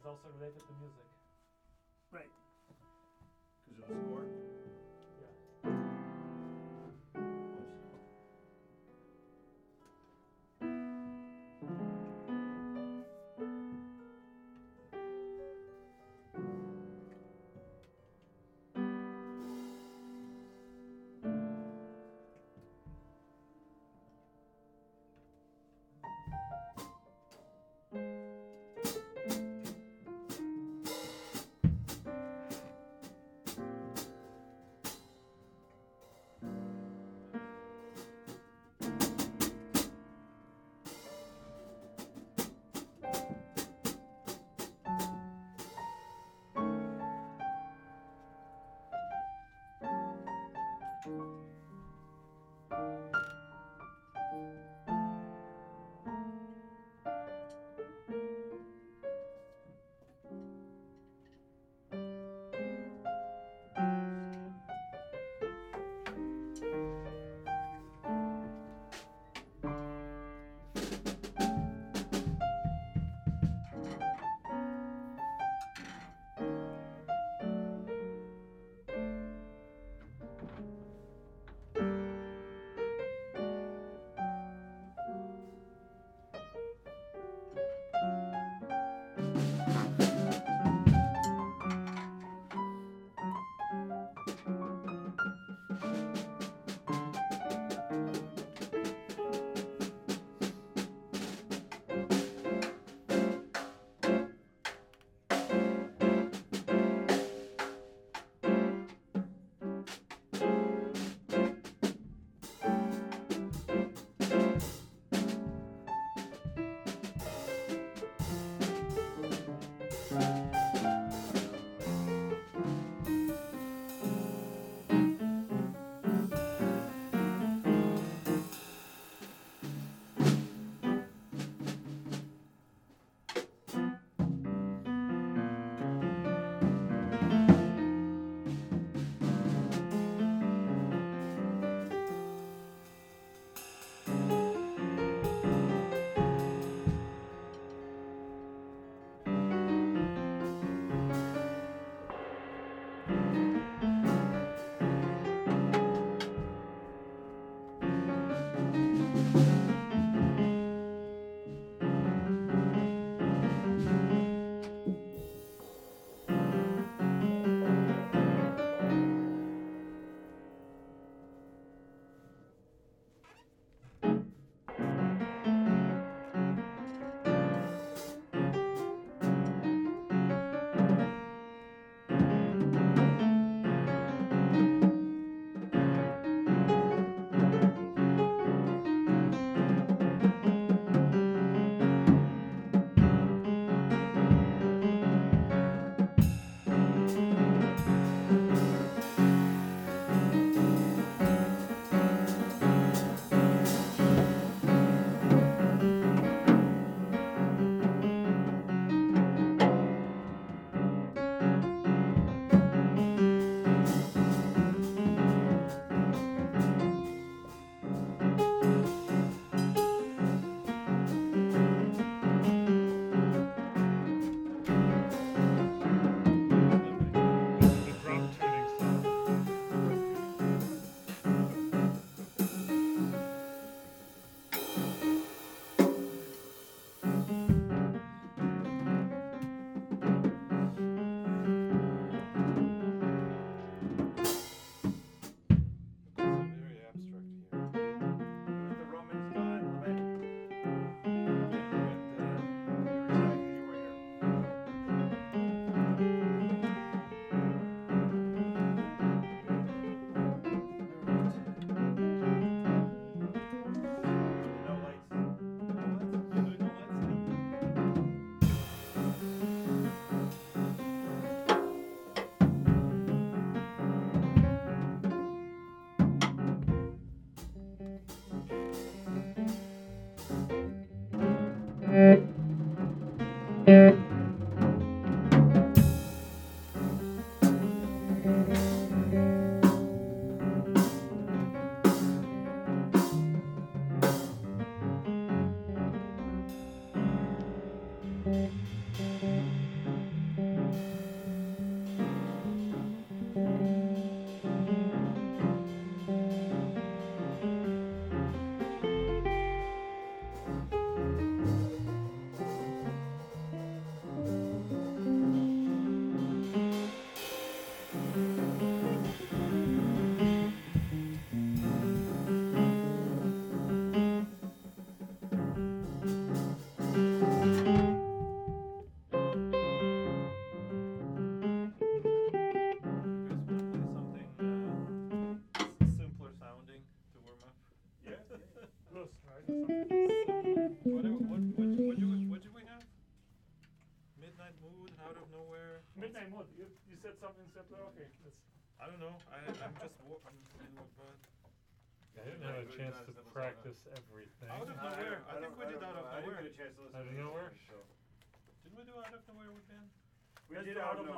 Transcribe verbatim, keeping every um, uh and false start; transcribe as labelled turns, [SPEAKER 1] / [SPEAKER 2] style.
[SPEAKER 1] is also related to music.
[SPEAKER 2] Right.
[SPEAKER 3] Because of the score?
[SPEAKER 1] Yeah.
[SPEAKER 3] Whatever, what, what, what do we, what do we have? Midnight Mood, Out of Nowhere.
[SPEAKER 1] Midnight Mood. You you said something simpler. Okay, let's.
[SPEAKER 3] I don't know. I I'm just wo- I'm in with Bud.
[SPEAKER 2] I didn't have a chance to practice everything.
[SPEAKER 3] Out of Nowhere. I, think we did Out of Nowhere.
[SPEAKER 2] Out of Nowhere?
[SPEAKER 3] Didn't we do Out of Nowhere with Ben?
[SPEAKER 4] We
[SPEAKER 1] Let's
[SPEAKER 4] did
[SPEAKER 1] do
[SPEAKER 4] Out
[SPEAKER 1] Out
[SPEAKER 4] of
[SPEAKER 1] of